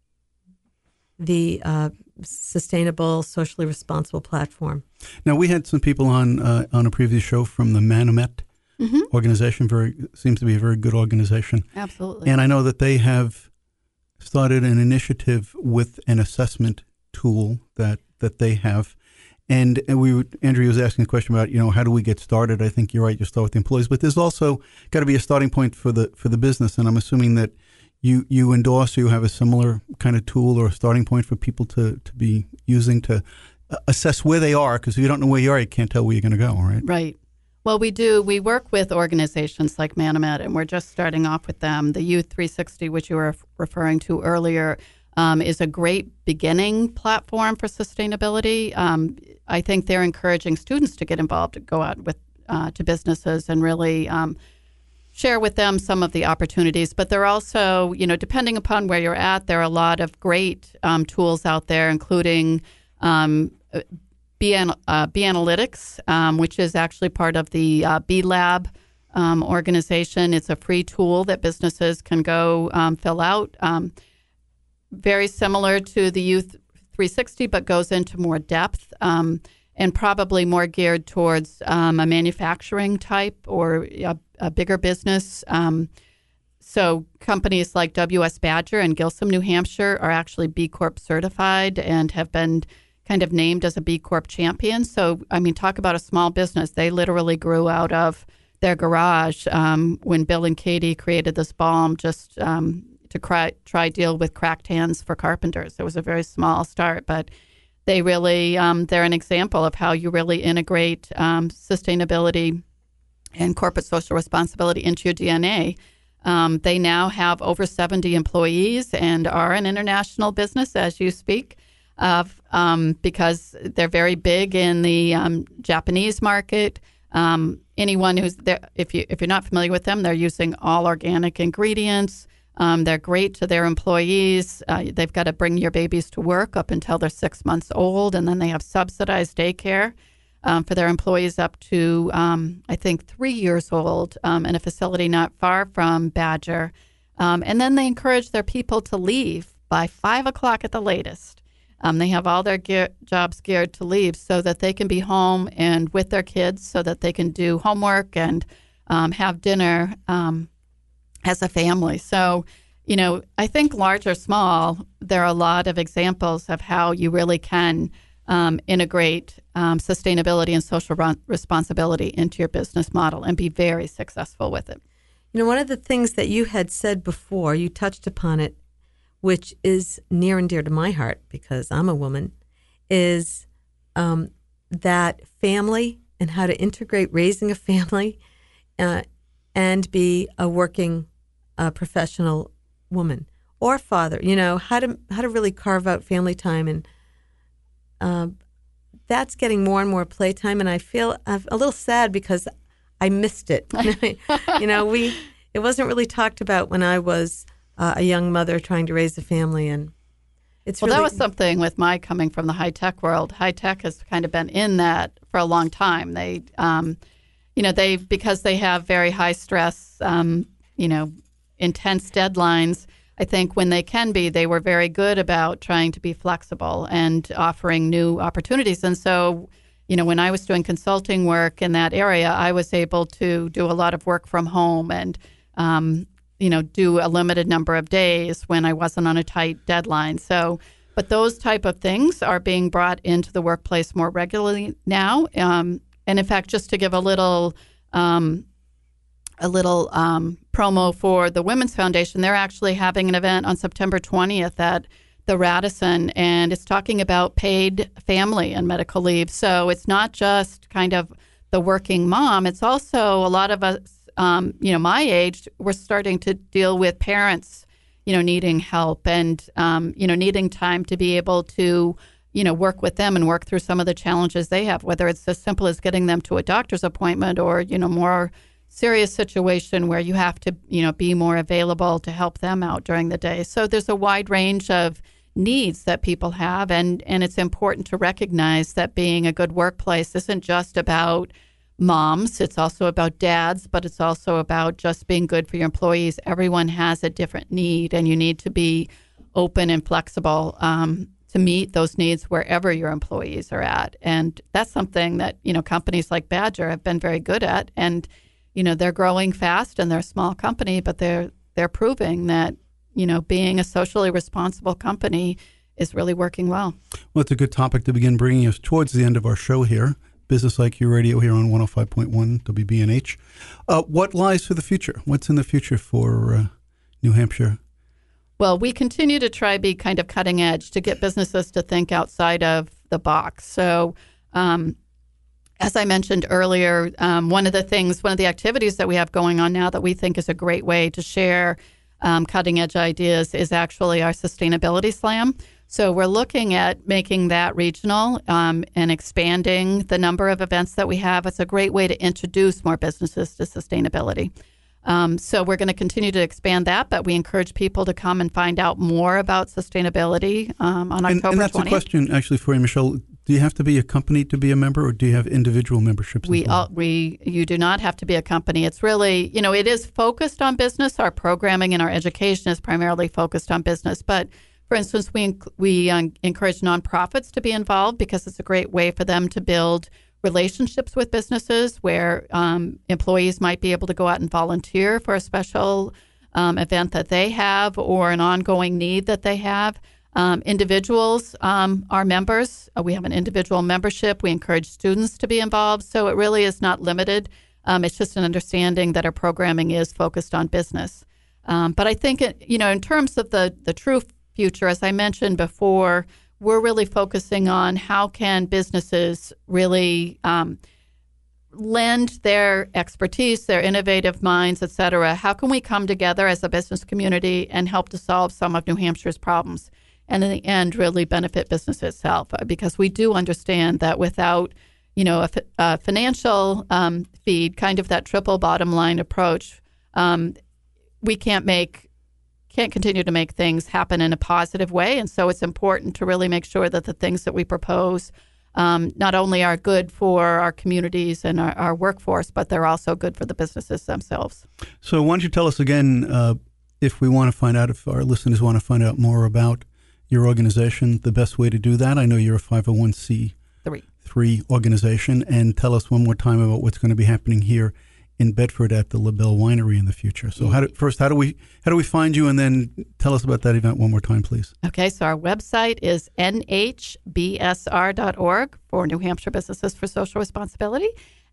the uh, sustainable, socially responsible platform. Now, we had some people on uh, on a previous show from the Manomet Mm-hmm. organization. Very seems to be a very good organization. Absolutely. And I know that they have started an initiative with an assessment tool that, that they have. And, and we Andrea was asking a question about, you know, how do we get started? I think you're right, you start with the employees, but there's also got to be a starting point for the for the business. And I'm assuming that you you endorse or you have a similar kind of tool or a starting point for people to, to be using to assess where they are, because if you don't know where you are, you can't tell where you're going to go, right? Right. Well, we do. We work with organizations like Manomet, and we're just starting off with them. The Youth three sixty, which you were referring to earlier, um, is a great beginning platform for sustainability. Um, I think they're encouraging students to get involved, to go out with uh, to businesses and really um, share with them some of the opportunities. But they're also, you know, depending upon where you're at, there are a lot of great um, tools out there, including um, B, uh, B Analytics, um, which is actually part of the uh, B Lab um, organization. It's a free tool that businesses can go um, fill out. Um, very similar to the Youth three sixty, but goes into more depth um, and probably more geared towards um, a manufacturing type or a, a bigger business. Um, so companies like W S Badger and Gilsum, New Hampshire are actually B Corp certified and have been kind of named as a B Corp champion. So, I mean, talk about a small business. They literally grew out of their garage um, when Bill and Katie created this balm just um, to cry, try deal with cracked hands for carpenters. It was a very small start, but they really, um, they're an example of how you really integrate um, sustainability and corporate social responsibility into your D N A. Um, they now have over seventy employees and are an international business as you speak, of um, because they're very big in the um, Japanese market. Um, anyone who's there, if you if you're not familiar with them, they're using all organic ingredients. Um, they're great to their employees. Uh, they've got to bring your babies to work up until they're six months old, and then they have subsidized daycare um, for their employees up to, um, I think, three years old um, in a facility not far from Badger. Um, and then they encourage their people to leave by five o'clock at the latest. Um, they have all their gear, jobs geared to leave so that they can be home and with their kids so that they can do homework and um, have dinner um, as a family. So, you know, I think large or small, there are a lot of examples of how you really can um, integrate um, sustainability and social ron- responsibility into your business model and be very successful with it. You know, one of the things that you had said before, you touched upon it, which is near and dear to my heart because I'm a woman, is um, that family and how to integrate raising a family uh, and be a working uh, professional woman or father. You know, how to how to really carve out family time, and uh, that's getting more and more playtime. And I feel I'm a little sad because I missed it. You know, we it wasn't really talked about when I was Uh, a young mother trying to raise a family, and it's well, really... that was something with my coming from the high tech world. High tech has kind of been in that for a long time. They, um, you know, they because they have very high stress, um, you know, intense deadlines. I think when they can be, they were very good about trying to be flexible and offering new opportunities. And so, you know, when I was doing consulting work in that area, I was able to do a lot of work from home and. Um, you know, do a limited number of days when I wasn't on a tight deadline. So, but those type of things are being brought into the workplace more regularly now. Um, and in fact, just to give a little, um, a little um, promo for the Women's Foundation, they're actually having an event on September twentieth at the Radisson, and it's talking about paid family and medical leave. So it's not just kind of the working mom. It's also a lot of us, Um, you know, my age, we're starting to deal with parents, you know, needing help and, um, you know, needing time to be able to, you know, work with them and work through some of the challenges they have, whether it's as simple as getting them to a doctor's appointment or, you know, more serious situation where you have to, you know, be more available to help them out during the day. So there's a wide range of needs that people have. And, and it's important to recognize that being a good workplace isn't just about moms, it's also about dads, but it's also about just being good for your employees. Everyone has a different need, and you need to be open and flexible um, to meet those needs wherever your employees are at. And that's something that, you know, companies like Badger have been very good at. And, you know, they're growing fast and they're a small company, but they're they're proving that, you know, being a socially responsible company is really working well. Well, it's a good topic to begin bringing us towards the end of our show here. Business I Q Radio here on one oh five point one W B N H. Uh, what lies for the future? What's in the future for uh, New Hampshire? Well, we continue to try to be kind of cutting edge to get businesses to think outside of the box. So um, as I mentioned earlier, um, one of the things, one of the activities that we have going on now that we think is a great way to share um, cutting edge ideas is actually our Sustainability Slam. So we're looking at making that regional um, and expanding the number of events that we have. It's a great way to introduce more businesses to sustainability. Um, so we're going to continue to expand that, but we encourage people to come and find out more about sustainability um, on October twentieth. And, and that's twentieth. A question actually for you, Michelle. Do you have to be a company to be a member, or do you have individual memberships? We, as well? all, we, you do not have to be a company. It's really, you know, it is focused on business. Our programming and our education is primarily focused on business, but for instance, we we um, encourage nonprofits to be involved because it's a great way for them to build relationships with businesses where um, employees might be able to go out and volunteer for a special um, event that they have or an ongoing need that they have. Um, individuals um, are members. Uh, we have an individual membership. We encourage students to be involved. So it really is not limited. Um, it's just an understanding that our programming is focused on business. Um, but I think, it, you know, in terms of the, the true future, as I mentioned before, we're really focusing on how can businesses really um, lend their expertise, their innovative minds, et cetera. How can we come together as a business community and help to solve some of New Hampshire's problems? And in the end, really benefit business itself, because we do understand that without, you know, a, a financial um, feed, kind of that triple bottom line approach, um, we can't make can't continue to make things happen in a positive way. And so it's important to really make sure that the things that we propose um, not only are good for our communities and our, our workforce, but they're also good for the businesses themselves. So why don't you tell us again, uh, if we want to find out, if our listeners want to find out more about your organization, the best way to do that? I know you're a five oh one c three organization, and tell us one more time about what's going to be happening here in Bedford at the LaBelle Winery in the future. So how do, first, how do we how do we find you, and then tell us about that event one more time, please. Okay, so our website is N H B S R dot org for New Hampshire Businesses for Social Responsibility.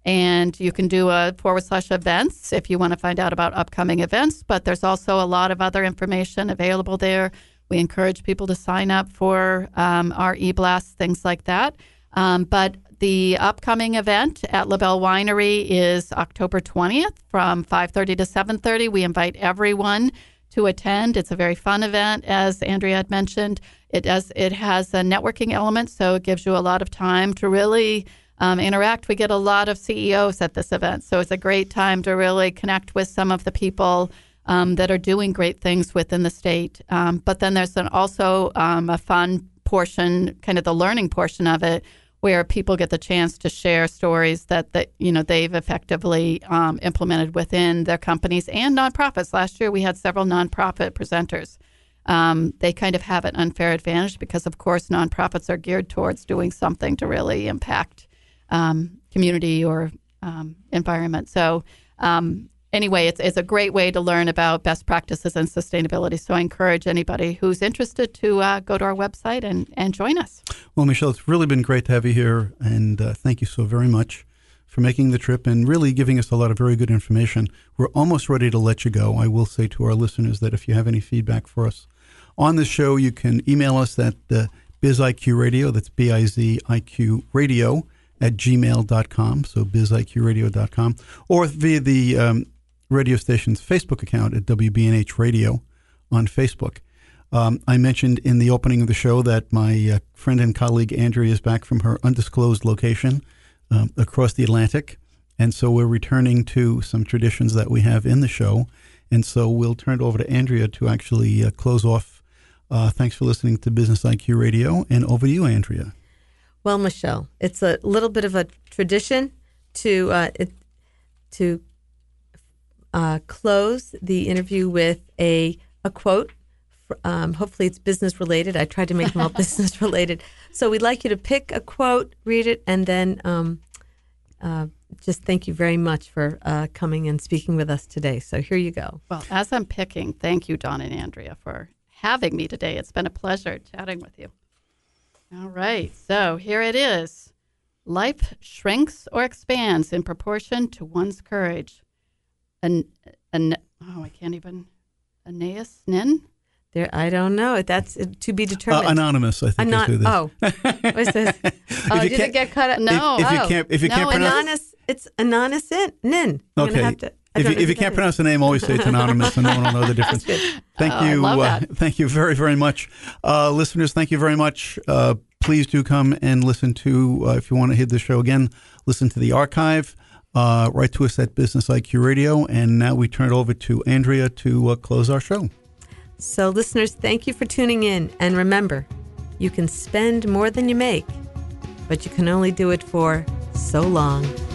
And you can do a forward slash events if you want to find out about upcoming events. But there's also a lot of other information available there. We encourage people to sign up for um, our e-blasts, things like that. Um, but the upcoming event at LaBelle Winery is October twentieth from five thirty to seven thirty. We invite everyone to attend. It's a very fun event, as Andrea had mentioned. It does. It has a networking element, so it gives you a lot of time to really um, interact. We get a lot of C E Os at this event, so it's a great time to really connect with some of the people um, that are doing great things within the state. Um, but then there's an, also um, a fun portion, kind of the learning portion of it, where people get the chance to share stories that, that you know they've effectively um, implemented within their companies and nonprofits. Last year, we had several nonprofit presenters. Um, they kind of have an unfair advantage because, of course, nonprofits are geared towards doing something to really impact um, community or um, environment. So um, anyway, it's, it's a great way to learn about best practices and sustainability. So I encourage anybody who's interested to uh, go to our website and, and join us. Well, Michelle, it's really been great to have you here, and uh, thank you so very much for making the trip and really giving us a lot of very good information. We're almost ready to let you go. I will say to our listeners that if you have any feedback for us on this show, you can email us at uh, BizIQRadio, that's B I Z I Q radio, at gmail dot com, so biz I Q radio dot com, or via the um, radio station's Facebook account at W B N H Radio on Facebook. Um, I mentioned in the opening of the show that my uh, friend and colleague Andrea is back from her undisclosed location um, across the Atlantic, and so we're returning to some traditions that we have in the show, and so we'll turn it over to Andrea to actually uh, close off. Uh, thanks for listening to Business I Q Radio, and over to you, Andrea. Well, Michelle, it's a little bit of a tradition to uh, it, to uh, close the interview with a a quote. Um, hopefully, it's business related. I tried to make them all business related. So we'd like you to pick a quote, read it, and then um, uh, just thank you very much for uh, coming and speaking with us today. So here you go. Well, as I'm picking, thank you, Dawn and Andrea, for having me today. It's been a pleasure chatting with you. All right, so here it is. Life shrinks or expands in proportion to one's courage. An, an, oh, I can't even. Aeneas Nin? There, I don't know. That's uh, to be determined. Uh, anonymous, I think. Anon- is who this. Oh, what's this? Oh, did it get cut out? No. If, if oh. you can't, if you no, can't pronounce, anonymous. It's anonymous Nin. I'm okay. Have to, If you, if you can't pronounce the name, always say it's anonymous, and no one will know the difference. Thank oh, you, I love uh, that. thank you very, very much, uh, listeners. Thank you very much. Uh, please do come and listen to. Uh, if you want to hear the show again, listen to the archive. Uh, write to us at Business I Q Radio, and now we turn it over to Andrea to uh, close our show. So, listeners, thank you for tuning in, and remember, you can spend more than you make, but you can only do it for so long.